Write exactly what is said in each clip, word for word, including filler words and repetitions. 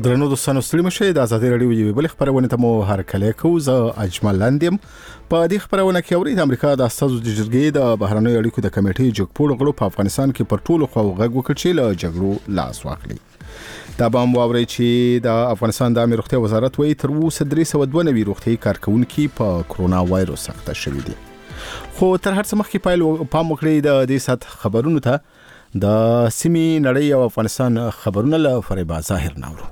درنو دوستانو ستړي مشه د ازادي رادیو یوې بل خبرونه ته مو هرکلی کوو. زه اجمل لاندیم. په دې خبرونه کې اوري د امریکا د استازو د جرګې د بهرنیو اړیکو د کمیټې جګپوړ غړو په افغانستان کې پر ټولو خواو غږ وکړ چې له جګړو لاس واخلي. دا به هم واوري چې د افغانستان د عامه روغتیا وزارت وایي تر اوسه درې سوه دوه نوي روغتیايي کارکونکي په کرونا وایروس اخته شوي دي. خو تر هر څه مخکې پایل پام وکړئ د دې سات خبرونو ته د سیمې نړۍ او افغانستان خبرونه له فریبا ظاهر ناورو.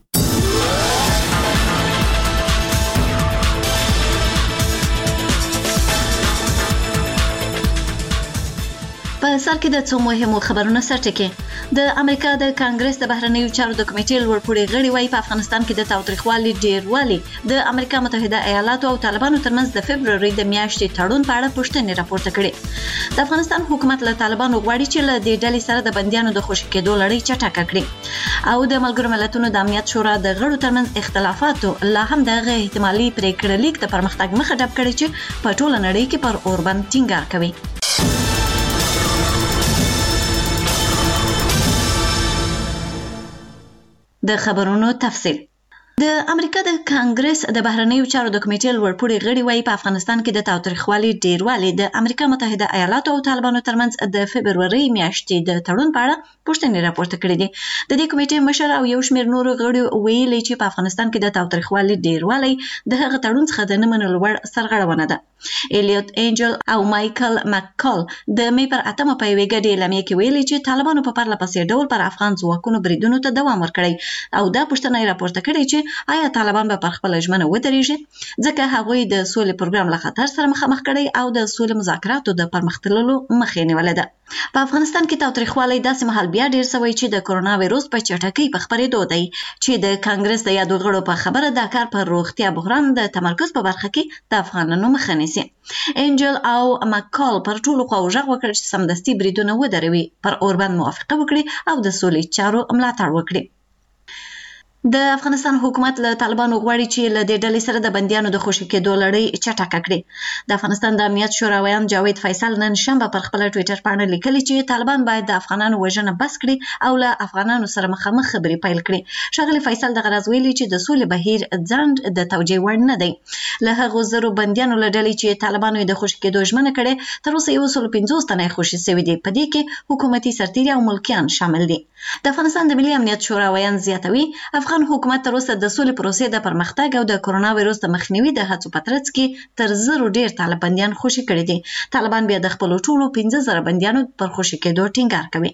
په سر کې د څو مهمو خبرونو سرټکي د امریکا د کانګرس د بهرنیو چارو د کمیټې لوړپوړي غړي وايي په افغانستان کې د تاوتریخوالي ډیروالی د امریکا متحده ایالاتو او طالبانو ترمنځ د فبروري د میاشتې تړون په اړه پوښتنې راپورته کړې. د افغانستان حکومت له طالبانو غواړي چې له دې ډلې سره د بندیانو د خوشي کېدو لړۍ چټکه کړي او د ملګرو ملتونو د امنیت شورا د غړو ترمنځ اختلافاتو لا هم دغه احتمالي پریکړه لیک د پرمختګ مخه ډب کړي چې په ټوله نړۍ کې پر اوربند ټینګار کوي. د خبرونو تفصیل. د امریکا د کانګرس د بهرنیو چارو د کمیټې لوړپوړي غړي وايي په افغانستان کې د تاوتریخوالي ډیروالی د امریکا متحده ایالاتو او طالبانو ترمنځ د فبروري میاشتې د تړون په اړه پوښتنې راپورته کړې دي. د دې کمیټې مشر او یو شمېر نورو غړو ویلي چې په افغانستان کې د تاوتریخوالي ډیروالی د هغه تړون څخه د نه منلو وړ سرغړونه ده. الیوت انجل او مایکل مککال د می پر اتمه په یوې ګډې اعلامیه کې ویلي چې طالبانو په پرله پسې ډول پر افغان ځواکونو بریدونو ته دوام ورکړی او دا پوښتنه راپورته کړې چې آیا طالبان به پر خپل ژمنه ودرېږي ځکه هغوی د سولې پروګرام له خطر سره مخامخ کړي او د سولې مذاکراتو د پرمختللو مخې نیولې ده. په افغانستان کې تاوتریخوالی داسې مهال بیا ډیر سوی چې د کرونا وایروس په چټکۍ په خپرېدو دی چې د کانګرس د یادو غړو په خبره دا کار پر روغتیا بحران د تمرکز په برخه کې د افغانانو مخه نیسي. انجل او مکال پر ټولو خواو غږ وکړ چې سمدستي بریدونه ودروي، پر اوربند موافقه وکړي او د سولې چارو ملاتړ وکړي. د افغانستان حکومت له طالبانو غواړي چې له دې ډلې سره د بندیانو د خوشي کېدو لړۍ چټکه کړي. د افغانستان د امنیت شوراویان جاوید فیصل نن شنبه پر خپل ټوئیټر باندې لیکلي چې طالبان باید د افغانانو وژنه بس کړي او له افغانانو سره مخامخ خبرې پیل کړي. ښاغلي فیصل دغه راز ویلي چې د سولې بهیر ځنډ د توجیه وړ نه دی. له هغو زرو بندیانو له ډلې چې طالبانو د خوشي کېدو ژمنه کړې تر اوسه یو سل پنځوس تنه خوشي شوي دي، په دې کې حکومتي سرتیري او ملکیان شامل دي. د افغانستان د ملي امنیت شوراویان زیاتوي افغان حکومت تر اوسه د سولې پروسې د پرمختګ او د کرونا وایروس د مخنیوي د هڅو په ترڅ کې تر زرو ډیر طالب بندیان خوشي کړي دي. طالبان بیا د خپل ټولو پنځه زره بندیانو پر خوشي کېدو ټینګار کوي.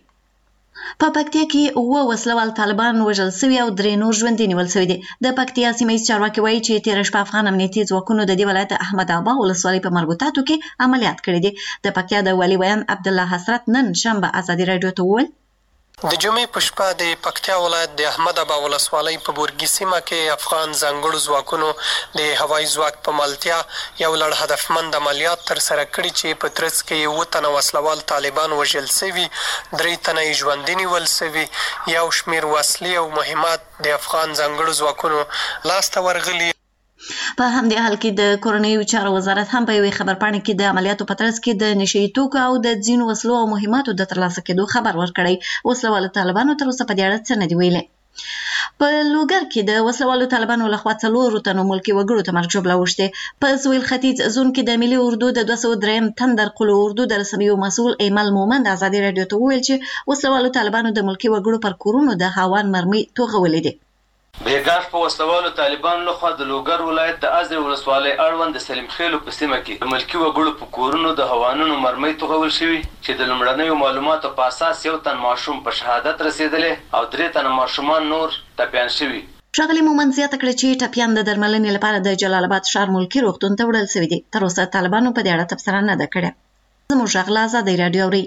په پکتیا کې اوه وسلوال طالبان وژل شوي او درې نور ژوندي نیول شوي دي. د پکتیا سیمه ییز چارواکي وایي چې تېره شپه افغان امنیتي ځواکونو د دې ولایت احمد ابا ولسوالۍ په مربوطاتو کې عملیات کړي دي. د پکتیا د والي ویان عبدالله حسرت نن شنبه ازادي راډیو ته وویل د جمعې په شپه د پکتیا ولایت د احمد ابا ولسوالۍ په بورګي سیمه کې افغان ځانګړو ځواکونو د هوایي ځواک په ملتیا یو لړ هدفمند عملیات ترسره کړي چې په ترڅ کې اووه تنه وسلوال طالبان وژل شوي، درې تنه یې ژوندي نیول شوي، یو شمېر وسلې او مهمات د افغان ځانګړو ځواکونو لاسته ورغلي. په همدې حال کې د کورنیو چارو وزارت هم په یوې خبرپاڼې کې د عملیاتو په ترڅ کې د نشه یي توکو او د ځینو وسلو او مهماتو د ترلاسه کېدو خبر ورکړی. وسلوالو طالبانو تر اوسه په دې اړه څه نه دي ویلي. په لوګر کې د وسلوالو طالبانو لخوا څلورو تنو ملکي وګړو ته مرګ ژوبله اوښتې. په سویل ختیځ زون کې د ملي اردو د دوه سوه درېیم تندر قلو اردو د رسنیو مسؤل ایمل مومند ازادي راډیو ته وویل چې وسلوالو طالبانو د ملکي وګړو پر کورونو د هاوان مرمۍ توغولې دي. بهګاش په وسلوالو طالبانو لخوا د لوګر ولایت د ازرې ولسوالۍ اړوند د سلیم خیلو په سیمه کې د ملکي وګړو په کورونو د هوانونو مرمۍ توغول شوي چې د لومړنیو معلوماتو په اساس یو تن ماشوم په شهادت رسېدلی او درې تنه ماشومان نور ټپیان شوي. ښاغلي مومند زیاته کړه چې ټپیان د درملنې لپاره د جلال آباد ښار ملکي روغتون ته وړل شوي دي. تر اوسه طالبانو په دې اړه تبصره نه ده کړې. زموږ غږ له ازادۍ راډیو اوري.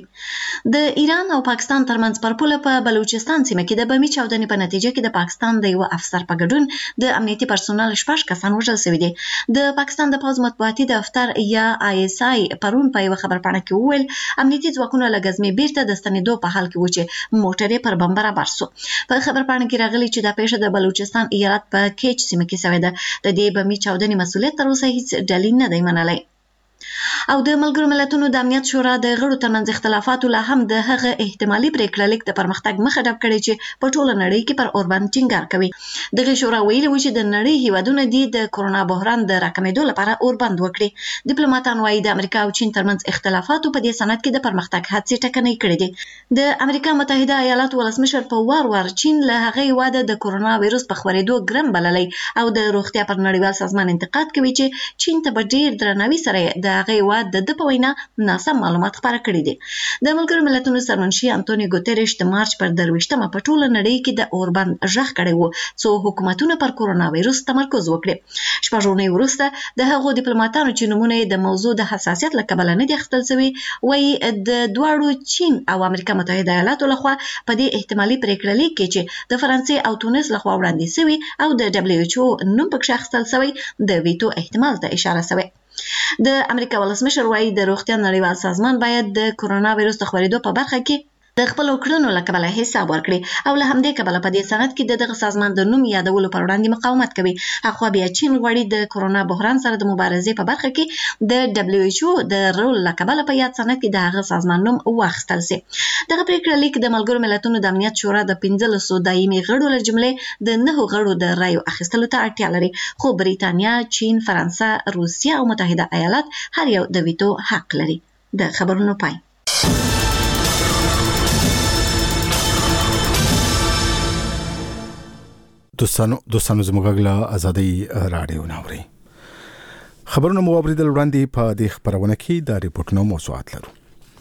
د ایران او پاکستان ترمنځ پر پوله په بلوچستان سیمه کې د بمي چاودنې په نتیجه کې د پاکستان د یو افسر په ګډون د امنیتي پرسونل شپږ کسان وژل شوي دي. د پاکستان د پوځ مطبوعاتي دفتر یا آی اس آی پرون په یوه خبرپاڼه کې وویل امنیتي ځواکونه له ګزمې بیرته د ستنېدو په حال کې و چې موټر یې پر بم برابر سو. په خبرپاڼه کې راغلي چې دا پیښه د بلوچستان ایالت په کیچ سیمه کې شوې ده. د دې بمي چاودنې مسؤلیت تر اوسه هیڅ ډلې نه دی منلی. او د ملګرو ملتونو د امنیت شورا د غړو ترمنځ اختلافاتو لا هم د هغه احتمالي پریکړه لیک د پرمختګ مخه ډب کړي چې په ټوله نړۍ کې پر اوربان ټینګار کوي. دغه شورا ویلي و چې د نړۍ هیوادونه دي د کرونا بحران د راکمېدو لپاره اوربند وکړي. ډیپلوماټان وايي د امریکا او چین ترمنځ اختلافاتو په دې سند کې د پرمختګ هڅې ټکنۍ کړې دي. د امریکا متحده ایالاتو ولسمشر په وار وار چین له هغه هیواده د کرونا وایروس په خورېدو ګرم بللی او د روغتیا پر نړیوال سازمان انتقاد کوي چې چین ته په ډیر درناوي سره د هغه هیواد د د په وینا ناسم معلومات خپاره کړي دي. د ملګرو ملتونو سرمنشي انټونی ګوتریش د مارچ پر درویشتمه په ټوله نړۍ کې د اوربند غږ کړی و څو حکومتونه پر کرونا وایروس تمرکز وکړي. شپږ ورځې وروسته د هغو ډیپلوماټانو چې نومونه د موضوع د حساسیت له کبله نه دي اخیستل شوي وایي د دواړو چین او امریکا متحده ایالاتو لخوا په دې احتمالي پریکړه لیک کې چې د فرانسې او تونس لخوا وړاندې شوي او د دبليو ایچ او نوم پکې اخیستل شوی د ویټو احتمال ته اشاره شوی. د امریکا ولسمشر وايي د روغتیا نړیوال سازمان باید د کرونا وایروس د خورېدو په برخه کې د خپل کړنو له کبله حساب ورکړي او له همدې کبله په دې سند کې د دغه سازمان د نوم یادولو پر وړاندې مقاومت کوي. اخوا بیا چین غواړي د کرونا بحران سره د مبارزې په برخه کې د دبليو ایچ او د رول له کبله په یاد سند کې د هغه سازمان نوم واخیستل شي. دغه پریکړه لیک د ملګرو ملتونو د امنیت شورا د پنځلسو دایمي غړو له جملې د نهو غړو د رایو اخیستلو ته اړتیا لري، خو بریتانیا، چین، فرانسه، روسیه او متحده ایالات هر یو د ویټو حق لري. د خبرونو پای. دوستانو دوستانو زموږ غږ ازادي رادیو ناوري خبرونه مو اوریدل وړاندې په دې خبرونه کې د ریپورتونو موضوعات لرو.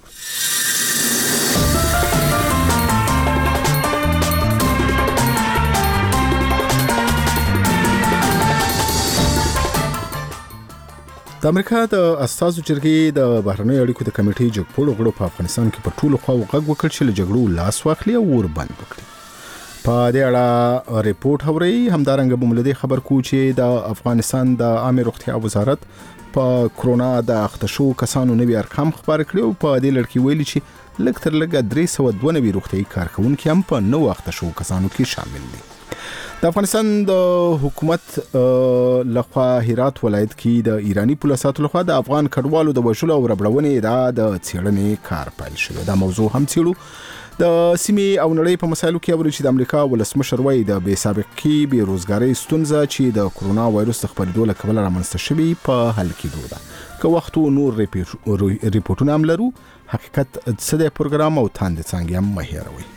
د امریکا د استازو جرګې د بهرنیو اړیکو د کمیټې جګپوړو غړو په افغانستان کې پر ټولو خواو غږ وکړ چې له جګړو لاس واخلي او وربند وکړي. په دې اړه ریپورت اوري همدارنګه بملدي خبر کو چې د افغانستان د عامه روغتیا وزارت په کرونا د اختشو کسانو نوي ارقام خبر کړي او په دې لړ کې ویلي چې لږ تر لږه درې سوه دوه نوي روغتیايي کارکونکي هم په نو اختشو کسانو کې شامل دي. د افغانستان د حکومت لخوا هرات ولایت کې د ایرانی پولیسو لخوا د افغان کډوالو د وژلو او ربړونې ادعا د څېړنې کار پیل شوی. دا موضوع هم څېړو. د سیمې او نړۍ په مسایلو کې اوري چې د امریکا ولسمشر وايي د بې سابقې بې روزګارۍ ستونزه چې د کرونا وایروس د خپرېدو له کبله رامنځته شوې په حل کېدو ده. که وخت نور ریپورتونه هم لرو، حقیقت څه دی پروګرام او تاندې څانګې هم مه هېروئ.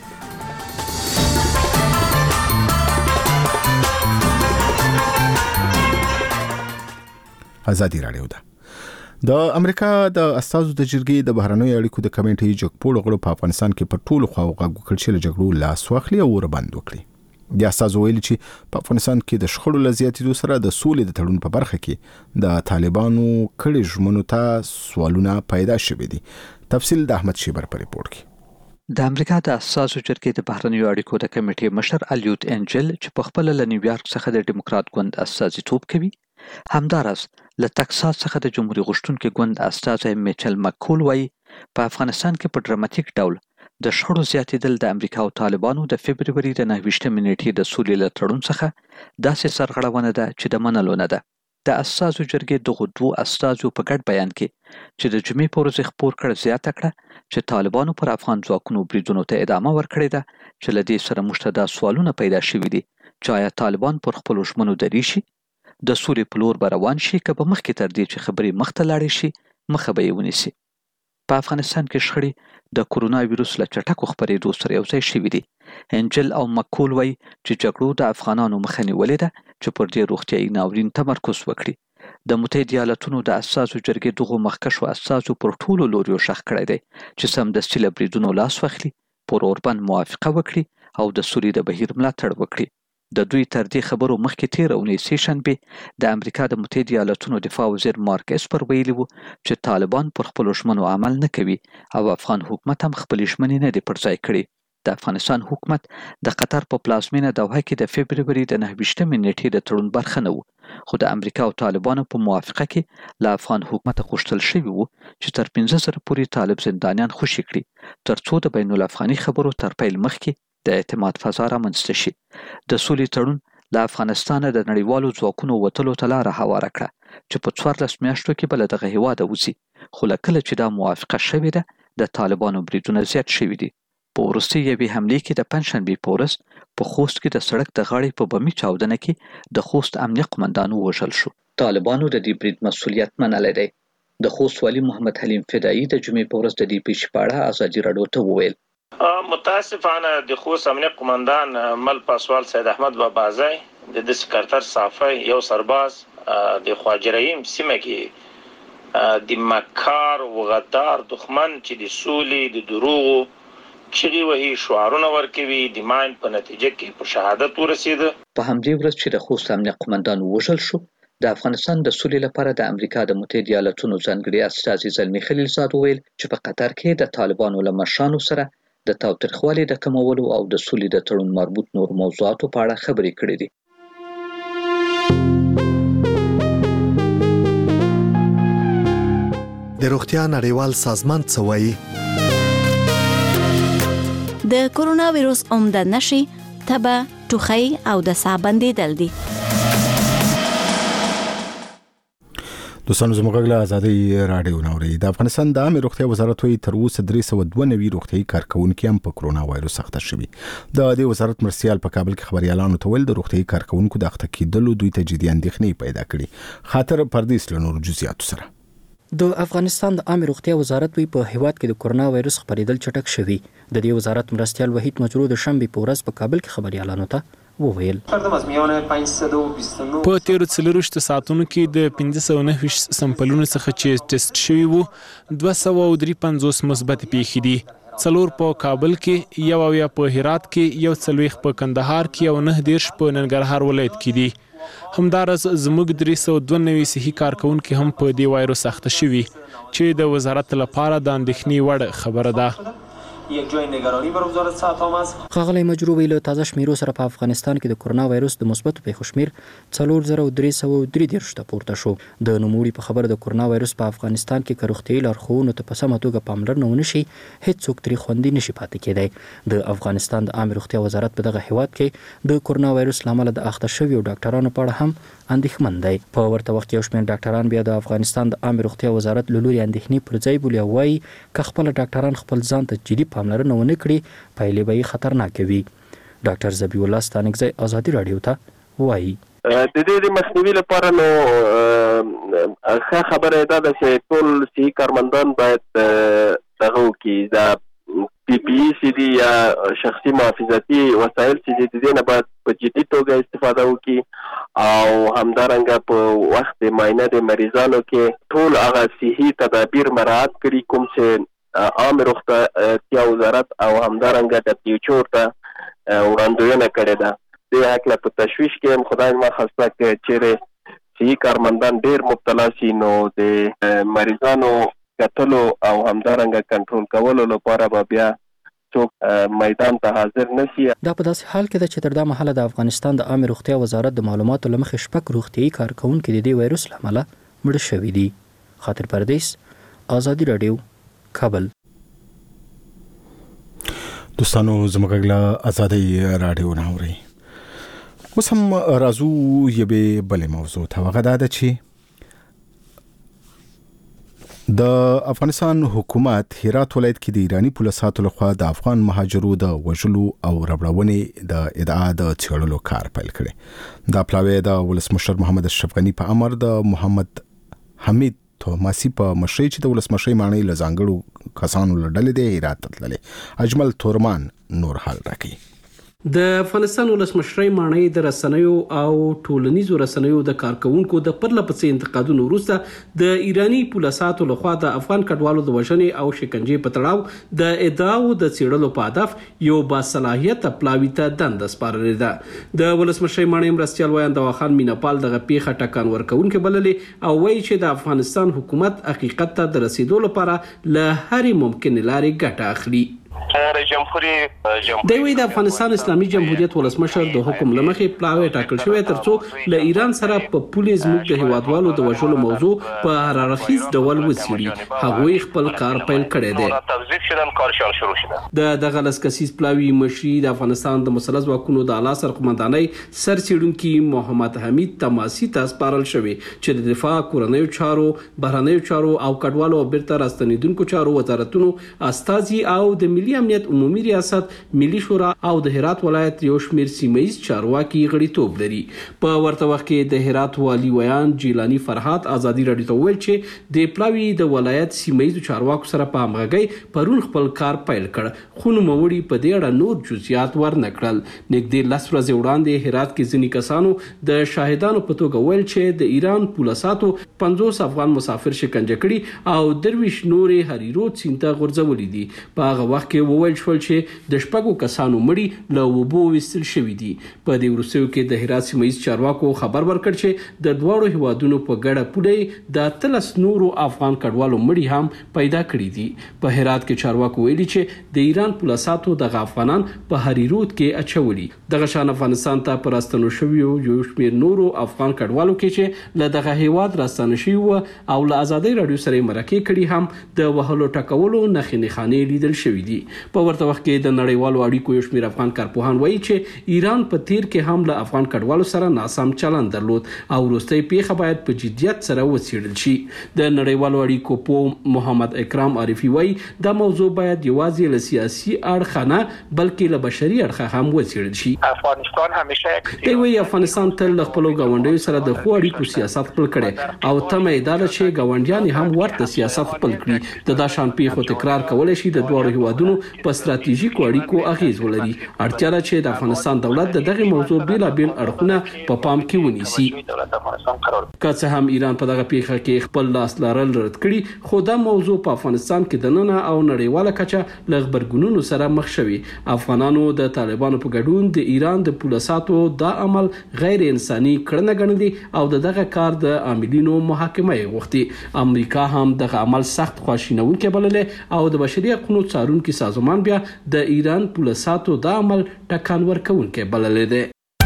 ازادي رادیو ده. د امریکا د استازو د جرګې د بهرنیو اړیکو د کمیټې جګپوړو غړو په افغانستان کې پر ټولو خواو غږ وکړ چې له جګړو لاس واخلي او وربند وکړي. د استازو ویلي چې په افغانستان کې د شخړو له زیاتېدو سره د سولې د تړون په برخه کې د طالبانو کړي ژمنو ته سوالونه پیدا شوي دي. تفصیل د احمد شیبر په ریپورت کې. د امریکا د اساسو جرګې د بهرنیو اړیکو د کمیټې مشر الیوت انجل چې په خپل له نیویارک څخه د ډیموکرات ګوند استازیتوب کوي، همدارس له تکساس څخه د جمهوریت غوښتونکي ګوند استازی میچل مکول وایي په افغانستان کې په ډراماتیک ډول د شخړو زیاتېدل د امریکا او طالبانو د فبروري د نهه ویشتمې نیټې د سولې له تړون څخه داسې سرغړونه ده چې د منلو نه ده. د اساسو جرګې دغو دوو استازو په ګډ بیان کې چې د جمعې په ورځ خپور کړ زیاته کړه چې طالبانو پر افغان ځواکونو بریدونو ته ادامه ورکړې ده چې له دې سره موږ ته دا سوالونه پیدا شوي دي چې آیا طالبان پر خپلو ژمنو درې شي، د سولې په لور به روان شي، که به مخکې تر دې چې خبرې مخته لاړې شي مخه به یې ونیسي. په افغانستان کې شخړې د کرونا ویروس له چټکو خپرېدو سره یو ځای شوي دي. انجل او مکول وایي چې جګړو د افغانانو مخه نیولې ده چې پر دې روغتیایي ناورین تمرکز وکړي. د متحده ایالاتونو د اساسو جرګې دغو مخکښو استازو پر ټولو لوریو شخ کړی دی چې سمدستي له بریدونو لاس واخلي، پر اوربند موافقه وکړي او د سولې د بهیر ملاتړ وکړي. د دوی تر دې خبرو مخکې تېره اونۍ سې شنبې د امریکا د متحده ایالاتونو دفاع وزیر مارک اسپر ویلي وو چې طالبان پر خپلو ژمنو عمل نه کوي او افغان حکومت هم خپلې ژمنې نه دي پر ځای کړي. د افغانستان حکومت د قطر په پلازمینه دوحه کې د فبروري د نهه ویشتمې نیټې د تړون برخه نه و، خو د امریکا او طالبانو په موافقه کې له افغان حکومت غوښتل شوي وو چې تر پنځه زره پورې طالب زندانیان خوشي کړي تر څو د بین الافغاني خبرو تر پیل مخکې د اعتماد فضا رامنځته شي. د سولې تړون له افغانستانه د نړیوالو ځواکونو وتلو ته لاره هواره کړه چې په څوارلس میاشتو کې به له دغه هیواده وځي، خو له کله چې دا موافقه شوې ده د طالبانو بریدونه زیات شوي دي. په وروستۍ یوې حملې کې د پنجشنبې په ورځ په خوست کې د سړک د غاړې په بمي چاودنه کې د خوست امنیه قمندان ووژل شو. طالبانو د دې برید مسؤلیت منلی دی. د خوست والي محمد حلیم فدایي د جمعې په ورځ د دې پیښې په اړه ازادي راډیو ته وویل: متاسفانه د خوست امنیه قمندان مل پاسوال سید احمد بابازی د د سکرتر صافی یو سرباز د خواجریم سیمه کې د مکار و غدار دښمن چې د سولې د دروغو چغې وهي شعارونه ورکوي د ماین په نتیجه کې په شهادت ورسېده. په همدې ورځ چې د خوست امنیه قمندان ووژل شو، د افغانستان د سولې لپاره د امریکا د متحده ایالاتونو ځانګړي استازي زلمي خلیلزاد وویل چې په قطر کې د طالبانو له مشرانو سره د تاوتریخوالي د کمولو او د سولې د تړون مربوط نور موضوعاتو په اړه خبرې کړې دي. د روغتیا نړیوال سازمان څه وایي؟ د کورونا ویروس عمده نښې تبه، ټوخی او د ساه بندیدل دي. دوستانو زموږ له ازادي راډیو نوري د افغانستان د عامه روغتیا وزارت وی تر اوسه درې سوه دوه نوي روغتیايي کارکونکو هم په کورونا وایروس اخته شوي. د دې وزارت مرستیال په کابل کې خبريالانو ته ویل د روغتیايي کارکونکو د اخته کېدلو دوی ته جدي اندېښنې پیدا کړي. خاطر پردیس له نور جزئیاتو سره. د افغانستان د عامه روغتیا وزارت وی په هیواد کې د کورونا وایروس خپرېدل چټک شوی. د دې وزارت مرستیال وحید مجرو د شنبې په ورځ په کابل کې خبريالانو ته وویل: په تیرو څلورویشتو ساعتونو کې د پنځه سوه نهه ویشت سمپلونو څخه چې ټیسټ شوي وو دوه سوه درې پنځوس مثبت پیښې دي. څلور په کابل کې، یو اویا په هرات کې، یو څلوېښت په کندهار کې او نه دېرش په ننګرهار ولایت کې دي. همدارس زموږ درې سوه دوه نوي صحي کارکونکي هم په دې وایروس اخته شوي چې د وزارت لپاره د اندېښنې وړ خبره ده. یک جای نگرانی بر وزارت صحت عامه است. خاغلی مجرو ویل تازه شمیرو سره په افغانستان کې د کورونا وایروس د مثبت پیښو شمیر څلور زره درې سوه درې دېرش ته پورته شو. د نوموړي په خبره د کورونا وایروس په افغانستان کې که روغتیايي لارښوونو ته په سمه توګه پاملرنه ونه شي، هیڅوک ترې خوندي نشي پاتې کېدی. د افغانستان د عامه روغتیا وزارت په دغه هیواد کې د کورونا وایروس له امله د اخته شویو ډاکټرانو په اړه هم اندېښمن دی. په ورته وخت کې یو شمېر ډاکټران بیا د افغانستان د عامه روغتیا وزارت له لوري اندېښنې پر ځای بولي او وایي که خپل ډاکټران خپل ځان ته جدي پاملرنه ونه کړي پایلې به یې خطرناکه وي. ډاکټر ذبیح الله ستانکزی ازادي راډیو ته وایي: د دې د مخنیوي لپاره نو ښه خبره ده چې ټول صحي کارمندان باید دغه وکړي، د پی پی ای سي دي یا شخصي محافظتي وسایل چې دي د دې نه باید په جدي توګه استفاده وکړي او همدارنګه په وخت د معاینه د مریضانو کې ټول هغه صحي تدابیر مراعات کړي کوم چې عامه روغتیا وزارت او همدارنګه د پیچو ته وړاندوینه کړې ده. د حق په تشویش کې خدای ما خواسته کې چې صحي کارمندان ډیر مبتلا شي نو د مریضانو کتلو او همدارنګه کنټرول کولو لپاره به بیا څوک میدان ته حاضر نشي. دا په داسې حال کې ده چې تر دا مهاله د افغانستان د عامه روغتیا وزارت د معلوماتو له مخې شپږ روغتیايي کارکونکي د دې وایروس له امله مړه شوي دي. خاطر پردیس، ازادي راډیو، کابل. دوستانو زموږ له ازادي راډیو نوري اوس هم راځو یوې بلې موضوع ته. هغه دا ده چې د افغانستان حکومت هرات ولایت کې د ایرانی پولیسو لخوا د افغان مهاجرو د وژلو او ربړونې د ادعا د څېړلو کار پیل کړی. دا پلاوی د ولسمشر محمد اشرف غنی په امر د محمد حمید توماسي په مشرۍ چې د ولسمشر معنی له ځانګړو کسانو له ډلې د هرات تللې. اجمل تورمان نور حال راکړي. د افغانستان ولسمشر معنی د رسنیو او ټولنیزو رسنیو د کارکونکو د پرله پسې انتقادونو وروسته د ایرانی پولیسو لخوا د افغان کډوالو د وژنې او شکنجې په تړاو د ادعاو د څېړلو په هدف یو باصلاحیت پلاوي ته دنده سپارلې ده. د ولسمشر معنی مرستیال ویان دواخان میناپال دغه پیښه ټکان ورکوونکې بللې او وایي چې د افغانستان حکومت حقیقت ته د رسیدو لپاره له هرې ممکنې لارې ګټه اخلي. رئیس جمهور د وی د افغانستان اسلامي جمهوریت ولسمشر د حکم لمخې پلاوی ټاکل شوی ترڅو له ایران سره په پولیس موږ د هیوادوالو د وژلو موضوع په هررخیز ډول وڅېړي. هغوی خپل کار پیل کړی دی. د دغه لسکسیز پلاوی مشري د افغانستان د مسلح ځواکونو د اعلی سرقمندانۍ سرڅېړونکي محمد حمید تماسي ته سپارل شوی چې د دفاع، کورنیو چارو، بهرنیو چارو او کډوالو او بیرته راستنیدونکو چارو وزارتونو استازي او د ملي امنیت عمومي ریاست، ملي شورا او د هرات ولایت یو شمیر سیمه‌یز چارواکي غړیتوب لري. په ورته وخت کې د هرات والي ویان جیلانی فرحات ازادي راډیو ته وویل چې د پلاوی د ولایت سیمه‌یز چارواکو سره په همغږۍ پرون خپل کار پیل کړ، خو نوموړي په دې اړه نور جزئیات ورنکړل. نږدې لس ورځې وړاندې هرات کې ځینې کسانو د شاهدانو په توګه ویل چې د ایران پولیساتو پنځوس افغان مسافر شکنجه کړي او درویش نورې هریرود سیند ته غورځولي دي. په هغه وخت کې وویل شول چې د شپږو کسانو مړي له اوبو ویستل شوي دي. په دې وروستیو کې د هرات سیمه‌یز چارواکو خبر ورکړ چې د دواړو هیوادونو په ګډه پوډۍ د اتلس نورو افغان کډوالو مړي هم پیدا کړي دي. په هرات کې چارواکو ویلي چې د ایران پولیساتو دغه افغانان په هریرود کې اچولي. دغه شان افغانستان ته پر راستنو شویو یو شمېر نورو افغان کډوالو کې چې له دغه هیواد راستنه شوي وو او له ازادۍ راډیو سره مرکې کړي هم د وهلو ټکولو نښې نښانې لیدل شوي دي. په ورته وخت کې د نړیوالو اړیکو یو شمېر افغان کارپوهان وایي چې ایران په تیر کې هم له افغان کډوالو سره ناسم چلند درلود او وروستۍ پیښه باید په جدیت سره وڅېړل شي. د نړیوالو اړیکو پوه محمد اکرام عارفي وایي دا موضوع باید یوازې له سیاسي اړخه نه بلکې له بشري اړخه هم وڅېړل شي. افغانستان همیشه دی وایي افغانستان تل له خپلو ګاونډیو سره د ښو اړیکو سیاست خپل کړی او تمه یې دا ده چې ګاونډیان هم ورته سیاست خپل کړي. د دا شان پیښو تکرار کولی شي د دواړو هیوادونو په ستراتیژیکو اړیکو اغیز ولري. اړتیا ده چې د افغانستان دولت د دغه موضوع بیلابیل اړخونه په پام کې ونیسي. که څه هم ایران په دغه پیښه کې خپل لاس لرل رد کړي، خو دا موضوع په افغانستان کې د ننه او نړیواله کچه له غبرګونونو سره مخ شوي. افغانانو د طالبانو په ګډون د ایران د پولیساتو دا عمل غیر انساني کړنه ګڼلي او د دغه کار د عاملینو محاکمه یې غوښتي. امریکا هم دغه عمل سخت خواشینونکی بللی او د بشري حقوقو څارونکي سازمان بیا د ایران پولیساتو دا عمل ټکان ورکوونکی بللی دی.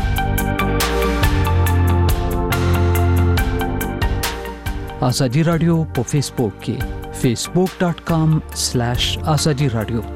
ازادي راډیو په فیسبوک کې فیسبوک ډاٹ کام سلیش ازادي راډیو.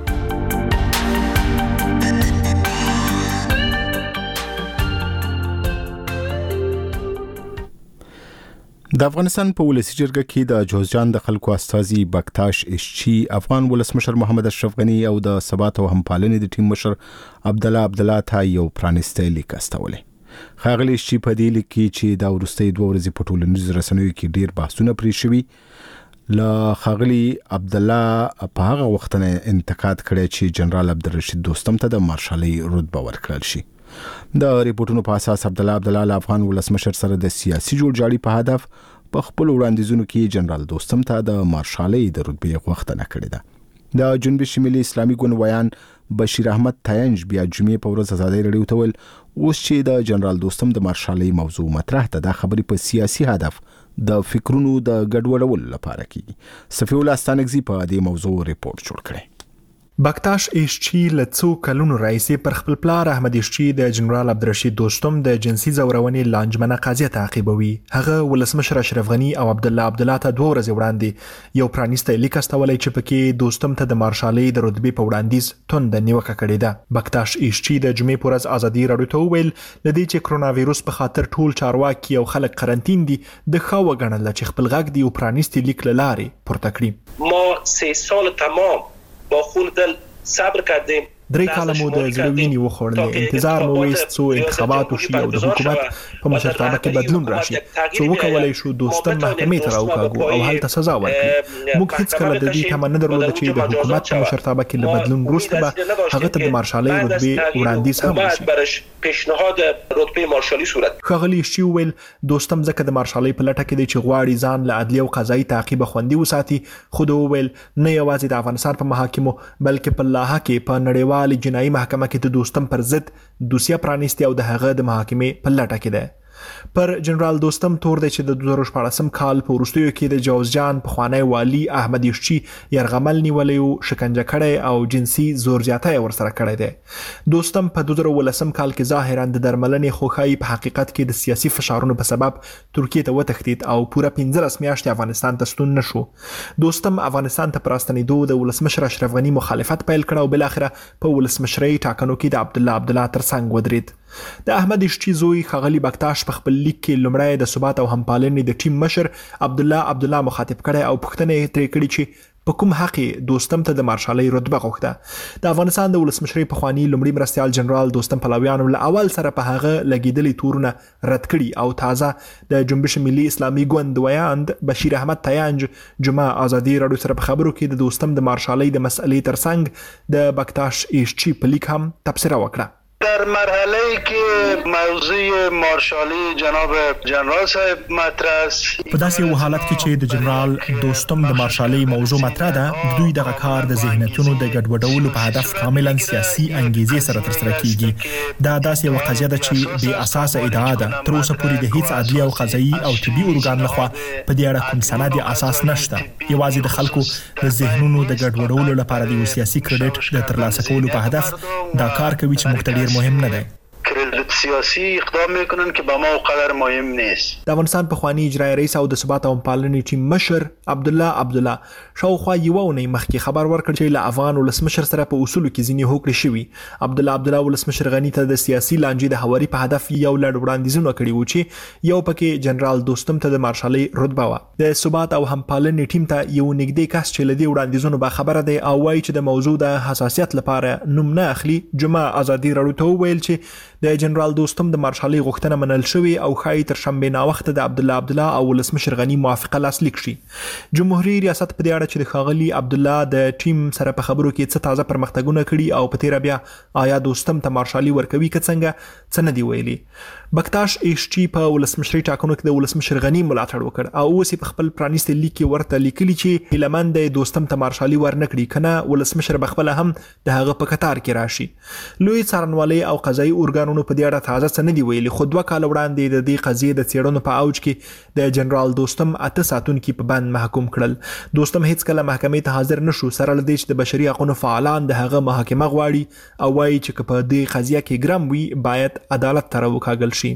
د افغانستان په ولسی جرګه کې د جوزجان د خلکو استازي بکتاش اشچی، افغان ولسمشر محمد اشرف غنی او د ثبات او همپالنې د ټیم مشر عبد الله عبد الله ته یو پرانیستی لیک استولی. خاغلی اشچی په دې لیک کې چې دا ورستۍ دوه ورځې په ټولنیزو رسنیو کې ډیر بحثونه پرې شوي، له خاغلی عبد الله په هغه وخت نه انتقاد کړی چې جنرال عبدالرشید دوستم ته د مارشالۍ رتبه ورکړل شي. د ریپورتونو په اساس عبد الله عبد الله افغان ولسمشر سره د سیاسي جوړجاړي په هدف په خپل وړاندیزونو کې جنرال دوستم ته د مارشالۍ د رتبې غوښتنه کړې ده. د جنوب شمالي اسلامي ګوند ویان بشیر احمد تاینج بیا جمعې په ورځ ازادي راډیو ته ویل اوس چې د جنرال دوستم د مارشالۍ موضوع مطرح ده، د خبرې په سیاسي هدف د فکرونو د ګډوډولو لپاره کیږي. صفی الله ستانګزي په دې موضوع ریپورت جوړ کړی. بکتاش اشچی له څو کلونو راهیسې پر خپل پلار احمد اشچی د جنرال عبدالرشید دوستم د جنسي ځورونې لانجمنه قضیه تعقیبوي. هغه ولسمشر اشرف غنی او عبد الله عبد الله ته دوه ورځې وړاندې یو پرانیستی لیک استولی چې پکې دوستم ته د مارشالۍ د رتبې په وړاندیز توند نیوکه کړې ده. بکتاش اشچی د جمعې په ورځ ازادي راډیو ته وویل له دې چې کرونا وایروس په خاطر ټول چارواکي او خلک قرنطین دي، د ښه وګڼله چې خپل غږ د یو پرانیستي لیک له لارې پورته کړي. ما سه سال تمام با خون دل صبر کردیم. درې کاله مو د زړه وینې وخوړلې، انتظار مو ویست څو انتخابات وشي او د حکومت په مشرتابه کې بدلون راشي، څو وکولای شو دوستم محکمې ته راوکاږو او هلته سزا ورکړي. موږ هیڅکله د دې تمه نه درلوده چې د حکومت په مشرتابه کې له بدلون وروسته به هغه ته د مارشالۍ رتبې وړاندیز هم وشي. پیشنهاد رتبه مارشالۍ صورت ښاغلي اشچی وویل دوستم ځکه د مارشالۍ په لټه کې دی چې غواړي ځان له عدلي او قضایي تعقیبه خوندي وساتي، خو ده وویل نه یوازې د افغانستان په محاکمو بلکې په لاهه کې په نړیوالې جنایي محکمه کې د دوستم پر ضد دوسیه پرانیستي او د هغه د محاکمې په لټه کې ده. پر جنرال دوستم تور دی چې د دوه زره شپاړسم کال په وروستیو کې د جوزجان پخوانی والي احمد یشچی یرغمل نیولی او شکنجه کړی او جنسي زور زیاتی ورسره کړی دی. دوستم په دوه زره ولسم کال کې ظاهرا د درملنې خوښۍ په حقیقت کې د سیاسي فشارونو په سبب ترکیې ته وتښتید او پوره پنځلس میاشتې افغانستان ته ستون نشو. دوستم افغانستان ته پر راستنېدو د ولسمشر اشرف غني مخالفت پیل کړ او بالاخره په ولسمشرۍ ټاکنو کې د عبدالله عبدالله ترڅنګ ودرېد. د احمد یشچی زوی ښاغلي بکتاش په خپل لیک کې لومړی د ثبات او همپالنې د ټیم مشر عبدالله عبدالله مخاطب کړی او پوښتنه یې ترې کړې چې په کوم حق دوستم ته د مارشالۍ رتبه غوښته. د افغانستان د ولسمشرۍ پخواني لومړي مرستیال جنرال دوستم پلویانو له اول سره په هغه لګېدلي تورونه رد کړي او تازه د جنبش ملي اسلامي ګوند ویاند بشیر احمد تیانج جمعه ازادي راډیو سره په خبرو کې د دوستم د مارشالۍ د مسئلې ترڅنګ د بکتاش یشچی په لیک هم تبصره وکړه. در مرحله که موضوع مارشالی جناب جنرال صاحب مطرح است، په داسې یو حالت کې چې د جنرال دوستم د مارشالۍ موضوع مطرح ده، دوی دغه کار د ذهنیتونو د ګډوډولو په هدف کاملا سیاسي انګیزې سره ترسره کیږي. دا داسې یو قضیه ده چې بې اساسه ادعا ده. تر اوسه پورې د هیڅ عدلي او قضایي او طبي ارګان لخوا په دې اړه کوم سند اساس نشته. یوازې د خلکو د ذهنونو د ګډوډولو لپاره د یو سیاسي کریډټ د ترلاسه کولو په هدف دا کار کوي چې موږ ته ډیر مهم نه دی. کریډټ سیاسي اقدام میکنن که به ما قدر مهم نیست. د افغانستان پخوانی اجرایی رئیس او د ثبات او همپالنې ټیم مشر عبدالله عبدالله شاوخوا یوه اونۍ مخکې خبر ورکړ چې له افغان ولسمشر سره په اصولو کې ځینې هوکړې شوي. عبدالله عبدالله ولسمشر غني ته د سیاسي لانجې د هواري په هدف یو لړ وړاندیزونه کړي وو چې یو پکې جنرال دوستم ته د مارشالۍ رتبه وه. د ثبات او همپالنې ټیم ته یو نږدې کس چې له دې وړاندیزونو باخبره دی او وایي چې د موضوع د حساسیت لپاره نوم نه اخلي جمعه ازادي راډیو ته وویل چې د جنرال دوستم د مارشالۍ غوښتنه منل شوې او ښایي تر شنبې ناوخته د عبدالله عبدالله او ولسمشر غني موافقه لاسلیک شي. جمهوریت ریاست په دې اړه چې د ښاغلي عبدالله د ټیم سره په خبرو کې څه تازه پرمختګونه کړي او په تیره بیا آیا دوستم ته مارشالي ورکوي که څنګه څه نه دي ویلي. بکتاش یشچی په ولسمشرۍ ټاکنو کې د ولسمشر غني ملاتړ وکړ او اوس په خپل پرانیستي لیک کې ورته لیکلي چې هیلمن دی دوستم ته مارشالي ورنکړي کنه ولسمشر بخپله هم د هغه په کتار کې راشي. لوی څارنوالۍ او قضایي ارګانونو په دې اړه تازه څه نه دي ویلي خو دوه کاله وړاندې د دې قضیې د څېړنو په اوج کې د جنرال دوستم اته ساتونکي په بند محکوم کړل. دوستم هیڅکله محکمې ته حاضر نشو سره له دې چې د بشري حقونو فعالان د هغه محاکمه غواړي او وایي چې که په دې قضیه کې ګرم وي باید عدالت ته راوکاږل شي.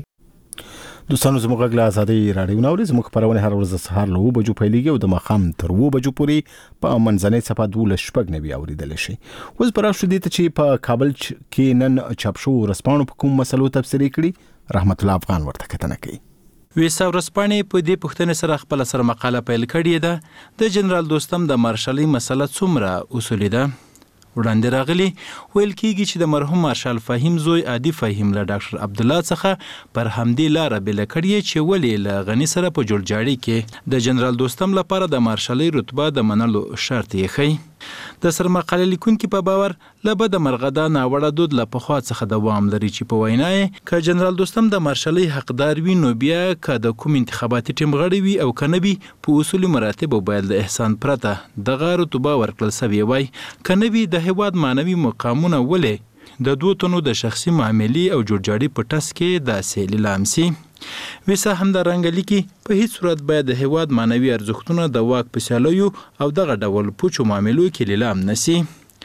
دوستانو زموږ غږ له ازادۍ راډیو نه اورئ. زموږ خپرونه هر ورځ د سهار له اوه بجو پیلېږي او د ماښام تر اوه بجو پورې په منځنۍ څپه دولس شپږ نوي اورېدلی شي. اوس به راشو دې ته چې په کابل کې نن چاپ شوو ورځپاڼو په کوم مسلو تبصرې کړي. رحمت الله افغان ورته کتنه کوي. ویسا ورځپاڼې په دې پوښتنې سره خپله سره مقاله پیل کړې ده د جنرال دوستم د مارشالۍ مسله څومره اصولي ده. وړاندې راغلي ویل کېږي چې د مرحوم مارشال فهیم زوی عادي فهیم له ډاکټر عبدالله څخه پر همدې لاره بېله کړې چې ولې له غني سره په جوړجاړي کې د جنرال دوستم لپاره د مارشالۍ رتبه د منلو شرط یې ښیي. د سرمقاله لیکونکي په باور له بده مرغه دا ناوړه دود له پخوا څخه دوام لري چې په وینا یې که جنرال دوستم د مارشالۍ حقدار وي نو بیا که د کوم انتخاباتي ټیم غړی وي او که نه وي په اصولي مراتبو باید له احسان پرته دغه رتبه ورکړل سوې وای. که نه وي د هیواد معنوي مقامونه ولې د دوه تنو د شخصي معاملې او جوړجاړي په ټس کې داسې لیلام سي. ویسا همدارنګه لیکي په هیڅ صورت باید د هیواد معنوي ارزښتونه د واک په سیالیو او دغه ډول پوچو معاملو کې لیلام نسی.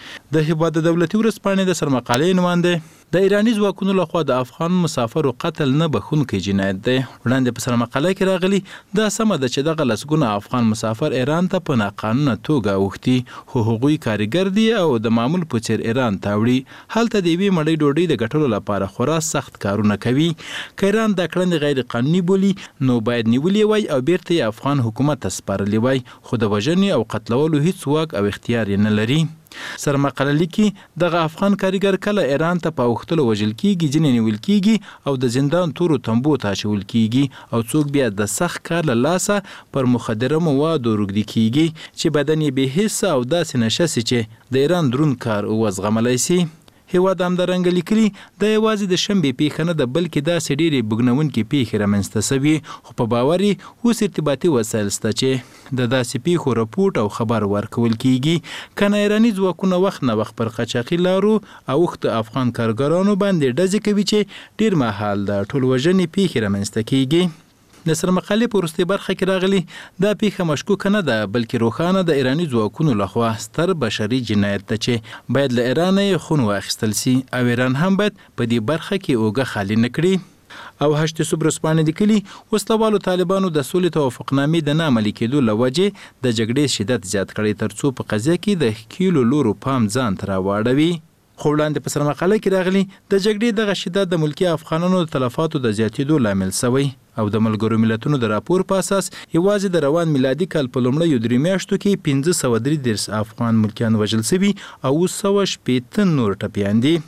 د هیواد د دولتي ورځپاڼې د سرمقالې نماینده د ایراني ځواکونو لخوا د افغان مسافرو قتل نه بخښونکی جنایت دی. وړاندې په سرمقاله کې راغلي دا سمه ده چې دغه لسګونه افغان مسافر ایران ته په ناقانونه توګه اوښتي خو هغوی کارګر دي او د معمول په څیر ایران ته وړي. هلته د یوې مړۍ ډوډۍ د ګټلو لپاره خورا سخت کارونه کوي. که ایران دا کړنې غیر قانوني بولي نو باید نیولې وای او بیرته یې افغان حکومت ته سپارلې وای خو د وژنې او قتلولو هیڅ واک او اختیار یې نه لري. سرمقاله لیکي دغه افغان کارګر کله ایران ته په اوښتلو وژل کیږي ځینې نیول کیږي او د زندان تورو تنبو ته اچول کیږي او څوک بیا د سخت کار له لاسه پر مخدره موادو روږدي کیږي چې بدن یې بې حسه او داسې نشه سي چې د ایران دروند کار وزغملی سي. هیواد همدارنګه لیکلي د یوازې د شنبې پیښه نه ده بلکې داسې ډېرې بوږنونکې پیښې رامنځته سوي خو په باور یې اوس ارتباطي وسایل شته چې د داسې پیښو رپورټ او خبر ورکول کیږي که نه ایراني ځواکونه وخت نه وخت پر قاچاقي لارو اوښتو افغان کارګرانو باندې ډزې کوي چې ډېر مهال د ټولوژنې پیښې رامنځته کیږي. د سرمقالې په وروستۍ برخه کې راغلي دا پیښه مشکوکه نه ده بلکې روښانه د ایراني ځواکونو لخوا ستر بشري جنایت ده چې باید له ایرانه یې خون واخیستل سي او ایران هم باید په دې برخه کې اوږه خالي نه کړي. او هشت صبح ورځپاڼې لیکلي وسلوالو طالبانو د سولې توافقنامې د نه عملي کېدو له وجې د جګړې شدت زیات کړی تر څو په قضیه کې د ښکیلو لورو پام ځان ته راواړوي. خو وړاندې په سرمقاله کې راغلي د جګړې دغه شدت د ملکي افغانانو د تلفاتو د زیاتېدو لامل شوی او د ملګرو ملتونو د راپور په اساس یوازې د روان میلادي کال په لومړیو درې میاشتو کې پنځه سوه درې دېرش افغان ملکیان وژل شوي او اوه سوه شپېته نور ټپیان دي.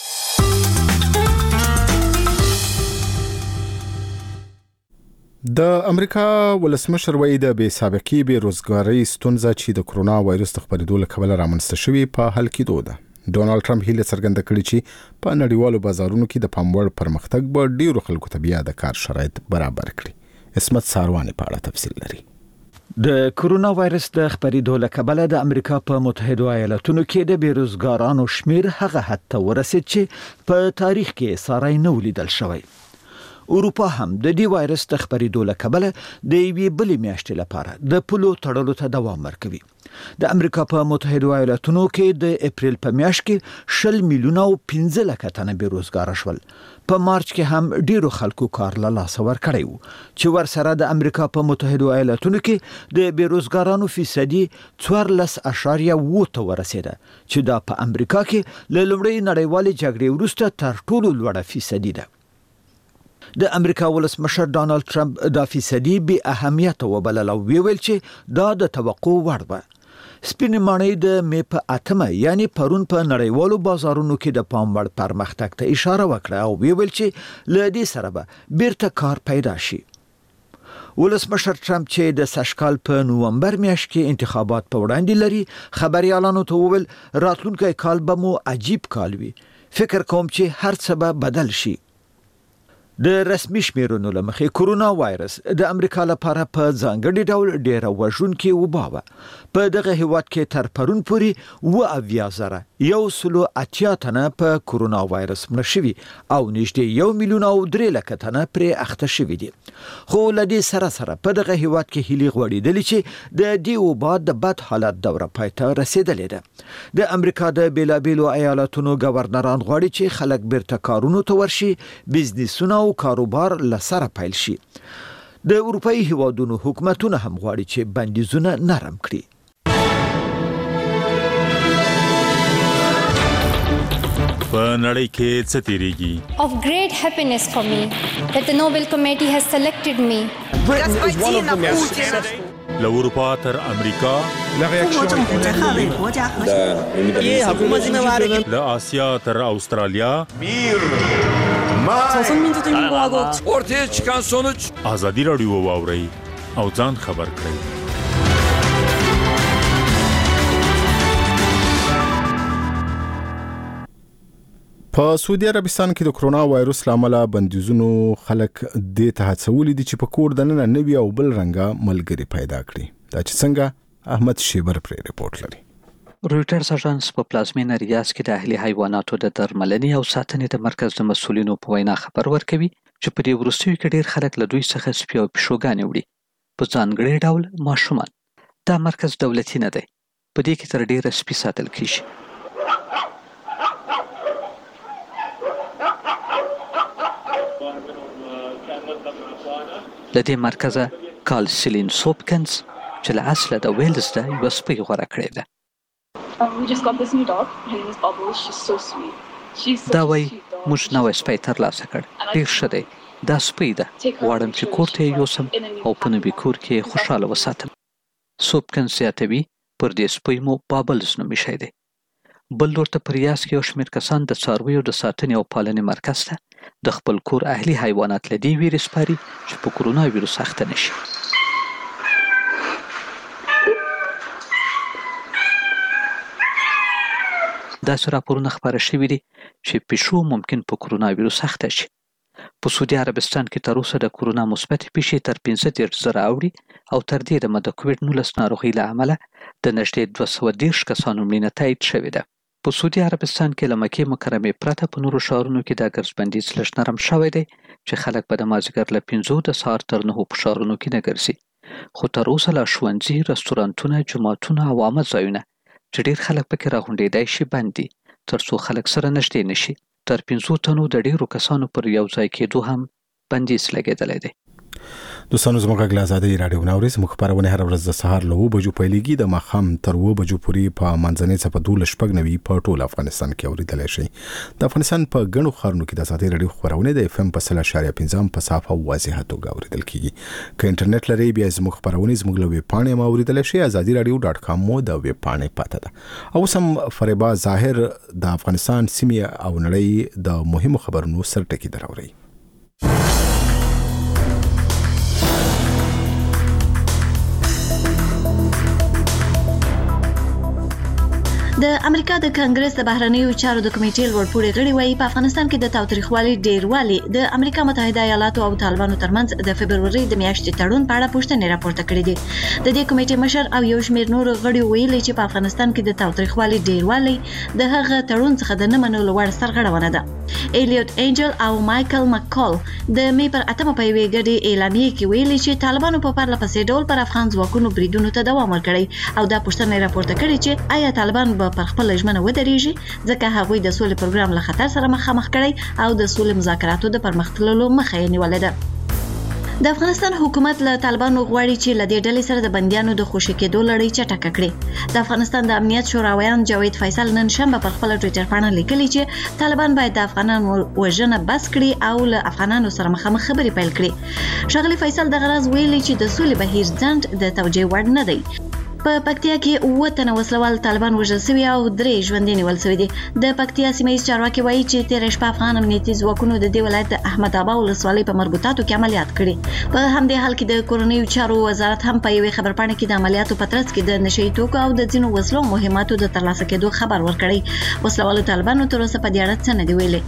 د امریکا ولسمشر وایي د بې سابقې بېروزګارۍ ستونزه چې د کرونا وایرس د خپرېدو له کبله رامنځته شوې په حل کېدو ده. ډونالد ټرمپ هیله څرګنده کړې چې په نړیوالو بازارونو کې د پام وړ پرمختګ به ډیرو خلکو ته بیا د کار شرایط برابر کړي. اسمت ساروانی په اړه تفصیل لري. د کرونا وایرس د خپرېدو له کبله د امریکا په متحده ایالاتونو کې د بیروزګارانو شمیر هغه حد ته ورسید چې په تاریخ کې ساری نه ولیدل شوی. اروپا هم د دې وایرس د خپرېدو له کبله د یوې بلې میاشتې لپاره د پولو تړلو ته دوام ورکوي. د امریکا په متحده ایالاتونو کې د اپریل په میاشت کې شل میلیونه او پنځه لکه تنه بیروزګار شول. په مارچ کې هم ډیرو خلکو کار له لاسه ورکړی وو چې ورسره د امریکا په متحده ایالاتونو کې د بیروزګارانو فیصدي څوارلس اعشاریه اووه ته ورسېده چې دا په امریکا کې له لومړۍ نړیوالې جګړې وروسته تر ټولو لوړه فیصدي ده. د امریکا ولسمشر ډانلډ ټرمپ دا فیصدي بې اهمیته وبلله او ویل چې دا د توقع وړ و. سپین ماڼۍ د مې په اتمه یعنی پرون په نړیوالو بازارونو کې د پام وړ پرمختګ ته اشاره وکړه او ویل چې له دې سره به بیرته کار پیدا شي. ولسمشر ټرمپ چې د سږکال په نومبر میاشت کې انتخابات په وړاندې لري خبريالانو ته وویل راتلونکی کال به مو عجیب کال وي. فکر کوم چې هر څه به بدل شي. د رسمي شمیرونو له مخې کرونا وایرس د امریکا لپاره په ځانګړي ډول ډیره وژونکې وبا وه. په دغه هیواد کې تر پرون پورې اوه اویا زره یو سلو اتیا تنه په کرونا وایرس مړه شوي او نږدې یو میلیون او درې لکه تنه پرې اخته شوي دي. خو له دې سره سره په دغه هیواد کې هیلې غوړېدلې چې د دې وبا د بد حالت دوره پای ته رسېدلې ده. د امریکا د بیلابیلو ایالاتونو گورنران غواړي چې خلک بیرته کارونو ته ورشي، بزنسونه او کاروبار لسره پیل شي. د اروپאי هیوادونو حکومتونه هم غواړي چې بندیزونه نرم کړي. په نړۍ کې څه تیریږي؟ Of great happiness for me that the Nobel Committee has selected me. Britain is one of the most له اروپا تر امریکا له آسیا تر استرالیا ortaya çıkan sonuç ازادي رادیو واوري او ځان خبر کړئ. په سعودي عربستان کې د کرونا وایرس لامل بندیزونو خلک د ته هڅولې دي چې په کور دننه نوي او بل رنګه ملګری پیدا کړي. دا چې څنګه احمد شیبر پر ریپورت لري. رویټرز اژانس په پلازمینه ریاض کې د اهلي حیواناتو د درملنې او ساتنې د مرکز د مسؤلینو په وینا خبر ورکوي چې په دې وروستیو کې ډېر خلک له دوی څخه سپي او پیشوګانې وړي، په ځانګړي ډول ماشومان. دا مرکز دولتي نه دی، په دې کې تر ډېره سپي ساتل کیږي. لدې مرکزه کال سیلین سوپکنز چې له اصله د ویلز ده یوه سپۍ غوره کړې ده. دا وایي موږ نوی سپی ترلاسه کړ، ډېر ښه دی. دا سپۍ ده، غواړم چې کور ته یې یوسم او په نوي کور کې یې خوشحاله وساتم. سوپکنز زیاتوي پر دې سپۍ مو بابلز نوم ایښی دی. بل لور ته په ریاض کې یو شمېر کسان د څارویو د ساتنې او پالنې مرکز ته د خپل کور اهلي حیوانات له دې ویرې سپاري چې په کرونا ویروس اخته نشي. داسې راپورونه خپاره شوي دي چې پیشو ممکن په کرونا وایروس اخته شي. په سعودي عربستان کې تر اوسه د کرونا مثبت پیښې تر پنځه دېرش زره اوړي او تر دې دمه د کووډ نولس ناروغۍ له امله د نږدې دوه سوه دېرش کسانو مړینه تایید شوې ده. په سعودي عربستان کې له مکې مکرمې پرته په نورو ښارونو کې دا ګرځبندیز لږ نرم شوی دی چې خلک به د مازدیګر له پنځو د سهار تر نهو په ښارونو کې نه ګرځي. خو تر اوسه لا ښوونځي، رستورانتونه، جوماتونه او عامه ځایونه چې ډېر خلک پکې راغونډېدای شي بند دي تر څو خلک سره نږدې نشي. تر پنځو تنو د ډېرو کسانو پر یو ځای کېدو هم بندیز لګېدلی دی. دوستانو زموږ غږ له ازادۍ راډیو ناوري زموږ خپرونه هر ورځ د سهار له اوه بجو پیلېږي د ماښام تر اوه بجو پورې په منځنۍ څپه دولس شپږ نوي په ټول افغانستان کې اورېدلی شئ. د افغانستان په ګڼو ښارونو کې د ازادۍ راډیو خپرونه د اف ام په سل اشاریه پنځم په صافه او واضحه توګه اورېدل کېږي. که انټرنیټ لرئ بیا زموږ خپرونې زموږ له ویب پاڼې هم اورېدلی شئ. ازادي راډیو ډاټ کام مو د ویب پاڼې پته ده. اوس هم فریبا ظاهر د افغانستان سیمې او نړۍ د مهمو خبرونو سرټکي دراوړي. د امریکا د کانګرس د بهرنیو چارو د کمیټې لوړپوړي غړي وایي په افغانستان کې د تاوتریخوالي ډیروالی د امریکا متحده ایالاتو او طالبانو ترمنځ د فبروري د میاشتې تړون په اړه پوښتنې راپورته کړې دي. د دې کمیټې مشر او یو شمېر نور غړي ویلي چې په افغانستان کې د تاوتریخوالي ډیروالی د هغه تړون څخه د نه منلو وړ سرغړونه ده. ایلیوت انجل او مایکل مککول د مې پر اتمه په یوې ګډې اعلامیې کې ویلي چې طالبانو په پرله پسې ډول پر افغان ځواکونو بریدونو ته دوام ورکړی او دا پوښتنه راپورته کړې چې آیا طالبان پر خپل ژمنه ودرېږي ځکه هغوی د سولې پروګرام له خطر سره مخامخ کړی او د سولې مذاکراتو د پرمخ تللو مخه یې نیولې ده. د افغانستان حکومت له طالبانو غواړي چې له دې ډلې سره د بندیانو د خوشي کېدو لړۍ چټکه کړي. د افغانستان د امنیت شوراویان جاوید فیصل نن شنبه پر خپل ټویټر باندې لیکلي چې طالبان باید د افغانانو وژنه بس کړي او له افغانانو سره مخامخ خبرې پیل کړي. ښاغلي فیصل دغه راز ویلي چې د سولې بهیر ځنډ د توجیه وړ نه دی. په پکتیا کې اووه تنه وسلوال طالبان وژل شوي او درې ژوندي نیول شوي دي. د پکتیا سیمه ییز چارواکي وایي چې تېره شپه افغان امنیتي ځواکونو د دې ولایت د احمد ابا ولسوالۍ په مربوطاتو کې عملیات کړي. په همدې حال کې د کورنیو چارو وزارت هم په یوې خبرپاڼه کې د عملیاتو په ترڅ کې د نشهیي توکو او د ځینو وسلو مهماتو د ترلاسه کېدو خبر ورکړی. وسلوالو طالبانو تر اوسه په دې اړه څه نه دي ویلي.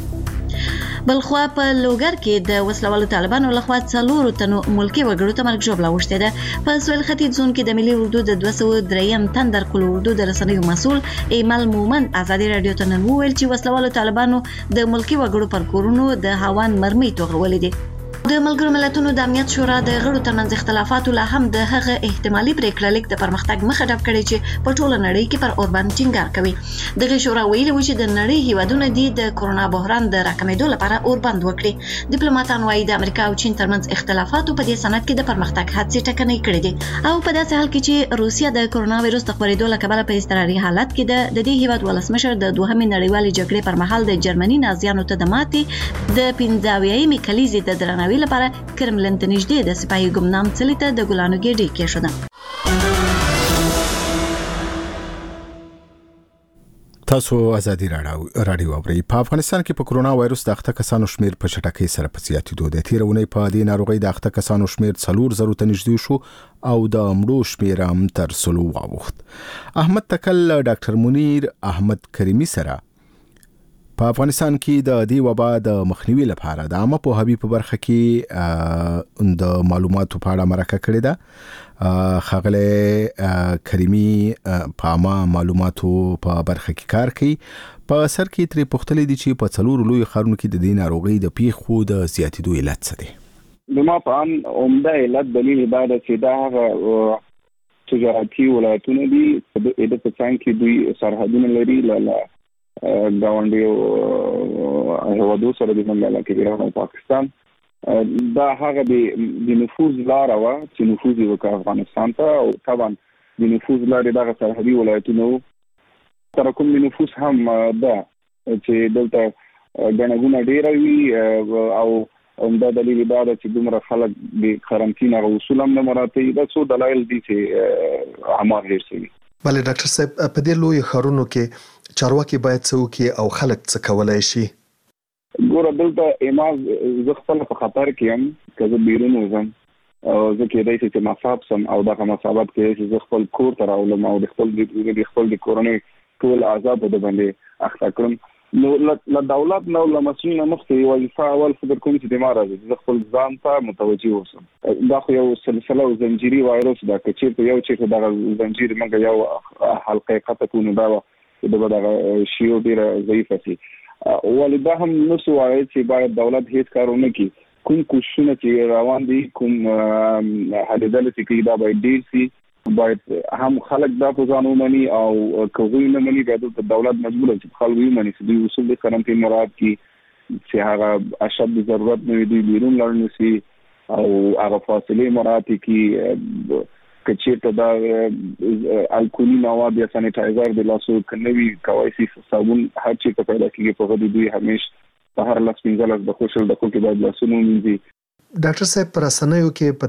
بلخوا په لوګر کې د وسلوالو طالبانو لخوا څلورو تنو ملکي وګړو ته مرګ ژوبله اوښتې ده. په سویل ختیځ زون کې د ملي اردو د دوه سوه درېیم تندر کل اردو د رسنیو مسؤل ایمل مومن ازادي راډیو ته نن وویل چې وسلوالو طالبانو د ملکي وګړو پر کورونو د هاوان مرمۍ توغولې دي. د ملګرو ملتونو د امنیت شورا د غړو ترمنځ اختلافاتو لا هم د هغه احتمالي پریکړه لیک د پرمختګ مخه ډب کړي چې په ټوله نړۍ کې پر اوربان ټینګار کوي. دغه شورا ویلي و چې د نړۍ هیوادونه دي د کرونا بحران د راکمېدو لپاره اوربند وکړي. ډیپلوماټان وایي د امریکا او چین ترمنځ اختلافاتو په دې سند کې د پرمختګ هڅې ټکنۍ کړې دي او په داسې حال کې چې روسیا د کرونا وایروس د خپرېدو له کبله په اضطراري حالت کې ده، د دې هیواد ولسمشر د دوهمې نړیوالې جګړې پر مهال د جرمني نازیانو ته د ماتې د پنځه اویایمې کلیزې د درناوي لپاره کرملن ته نږدې د سپاهي ګمنام څلي ته د ګلانو ګېډۍ کېښوده. تاسو ازادي راډیو اورئ. په افغانستان کې په کرونا وایروس د اخته کسانو شمیر په چټکۍ سره په زیاتېدو دی. تېره اونۍ په دې ناروغۍ د اخته کسانو شمیر څلور زرو ته نږدې شو او د مړو شمیر هم تر سلو واوښت. احمد تکل ډاکټر منیر احمد کریمي سره په افغانستان کې د دې وبا د مخنیوي لپاره د عامه پوهاوي په برخه کې د معلوماتو په اړه مرکه کړې ده. ښاغلی کریمي په عامه معلوماتو په برخه کې کار کوي. په سر کې ترې پوښتلې دي چې په څلورو لویو ښارونو کې د دې ناروغۍ د پیښو د زیاتېدو علت څه دی؟ زما په ان عمده علت دلیل دا ده چې دا هغه تجارتي ولایتونه دي د په څنګ کې دوی سرحدونه لري له ګاونډیو هیوادو سره د منګاله کې ایران او پاکستان. دا هغه د نفوذ لار و چې نفوذ وکړ افغانستان ته او طبعا د نفوذ لار دغه سرحدي ولایتونو تر کوم نفوذ هم ده چې دلته غنغونه ډیر وي او دا دلیل دا ده چې دومره خلک د قرنطینه او اصول هم نه مراعاتوي. دا څو دلایل دي چې عمار ډیر شي. بله ډاکټر صاحب، په دې لوی ښارونو کې چارواکي باید څه وکړي او خلک څه کولی شي؟ ګوره دلته ایماز زه خپل په خطر کې یم که زه بیرون وځم او زه کېدای شي چې مصاب سم او دغه مصابت کېدای شي زه خپل کور ته راولم او د خپل د خپل د کورنۍ ټول اعضا په د باندې اخته کړم. نو له دولت نو له مسؤلین مخکې وظیفه اول فکر کوم چې د ما راځي د خپل ځان ته متوجي اوسم دا خو یو سلسله او زنجیري وایروس دا چې یو چې دا زنجیر موږ یو حلقه قطع کوو دا د دغه شیو ډیره ضعیفه سي ولدا هم نو سوای چې باید دولت هیڅ کارونه کوي کوم کوششونه چې روان دي کوم هدیدل چې دا باید ډیر سي باید هم خلک دا په ځان ومني او کوی نه مني باید د دولت مجبور چې خلک ومني چې دوی اصول د قانون مراد کی چې هغه اشد ضرورت نه دی بیرون لاړ نشي او هغه فاصله مراد کی کچې ته دا الکولي مواد یا سانیټایزر د لاسو کنوي کوایسي صابون هر چی ته پیدا کیږي په غوډي دوی همیشه په هر لاس پنځه لاس د خوشل د خو کې باید لاسونه وینځي ډاکټر صاحب پر اسنیو کې